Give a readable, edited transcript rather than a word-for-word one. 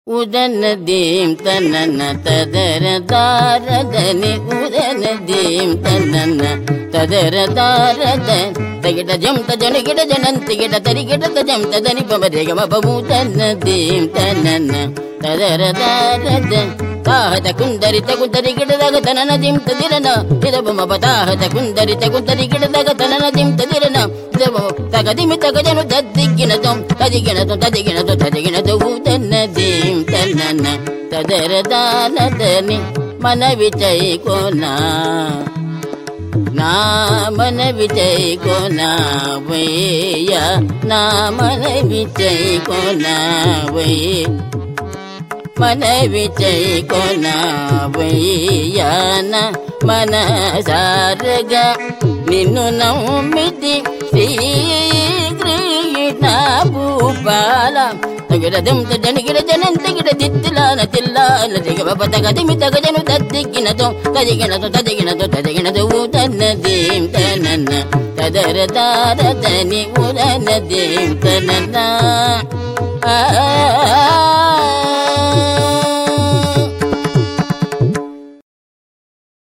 ఉదనదీం తనన తదర దారదని ఉదనదీం తనన తదర దారద తగిట జం తజని గిట జనంతి గిట తరి గిట తజం తదని పమరే గమ బముదనదీం తనన తదర దారద తాహత కుందరి తగుందరి గిట దగ తనన దిం తదిరన ఇదబమ బతాహత కుందరి తగుందరి గిట దగ తనన దిం తదిరన తగదిమి తగజను దద్దిగినదం తదిగినదం తదిగినదం తదిగినదం ఉదనదీం తనన తదర దానదని మనవి చేయకోనా నా మనవి చేయకోనా వయ్య నా మనవి చేయకోనా వయ్య మనవి చేయకోనా వయ్యాన మనసారగా నిన్ను నమ్మితి శ్రీకృష్ణ భూపాల తగిడదం తజనిగిడ జనంత గిడ దిత్తిలాన తిల్లాన దిగబ తగదిమి తగజను తద్దిగినతో తదిగినతో తదిగినతో తదిగినతో ఉదనదీం తనన తదర దారదని ఉదనదీం తనన